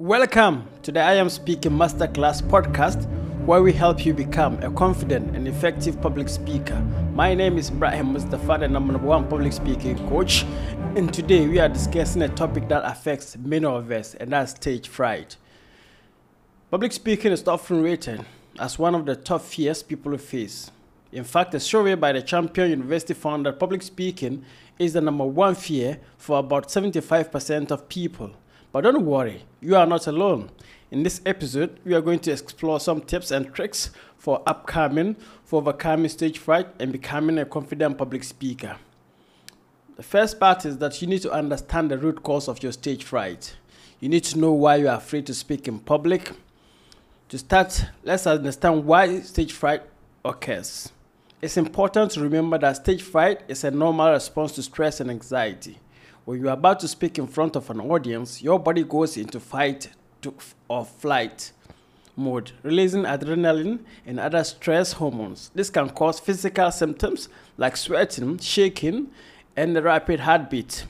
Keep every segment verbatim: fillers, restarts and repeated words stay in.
Welcome to the I Am Speaking Masterclass podcast, where we help you become a confident and effective public speaker. My name is Ibrahim Mustafa, and I'm the number one public speaking coach. And today we are discussing a topic that affects many of us, and that's stage fright. Public speaking is often rated as one of the top fears people face. In fact, a survey by the Champion University found that public speaking is the number one fear for about seventy-five percent of people. But don't worry, you are not alone. In this episode, we are going to explore some tips and tricks for upcoming, for overcoming stage fright and becoming a confident public speaker. The first part is that you need to understand the root cause of your stage fright. You need to know why you are afraid to speak in public. To start, let's understand why stage fright occurs. It's important to remember that stage fright is a normal response to stress and anxiety. When you are about to speak in front of an audience, your body goes into fight to or flight mode, releasing adrenaline and other stress hormones. This can cause physical symptoms like sweating, shaking, and a rapid heartbeat.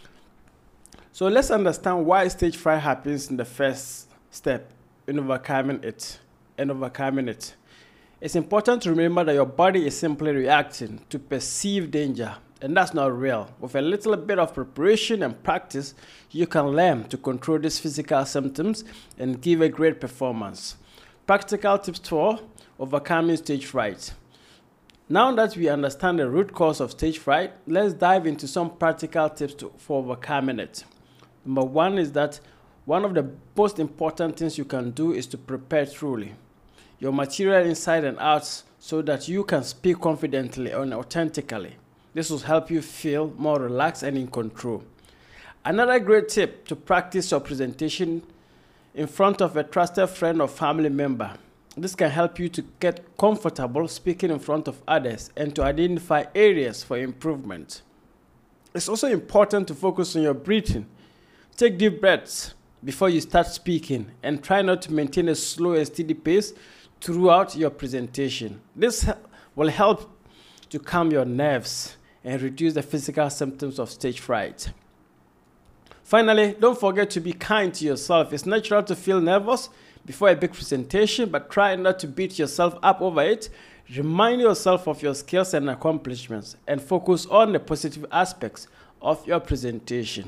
So let's understand why stage fright happens in the first step in overcoming it. And overcoming it. It's important to remember that your body is simply reacting to perceived danger. And that's not real. With a little bit of preparation and practice, you can learn to control these physical symptoms and give a great performance. Practical tips for overcoming stage fright. Now that we understand the root cause of stage fright, let's dive into some practical tips to, for overcoming it. Number one is that one of the most important things you can do is to prepare truly your material inside and out so that you can speak confidently and authentically. This will help you feel more relaxed and in control. Another great tip to practice your presentation in front of a trusted friend or family member. This can help you to get comfortable speaking in front of others and to identify areas for improvement. It's also important to focus on your breathing. Take deep breaths before you start speaking and try not to maintain a slow and steady pace throughout your presentation. This will help to calm your nerves and reduce the physical symptoms of stage fright. Finally, don't forget to be kind to yourself. It's natural to feel nervous before a big presentation, but try not to beat yourself up over it. Remind yourself of your skills and accomplishments and focus on the positive aspects of your presentation.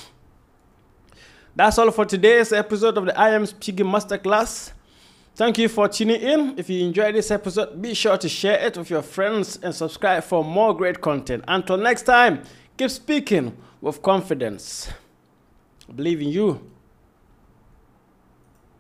That's all for today's episode of the I Am Speaking Masterclass. Thank you for tuning in. If you enjoyed this episode, be sure to share it with your friends and subscribe for more great content. Until next time, keep speaking with confidence. I believe in you.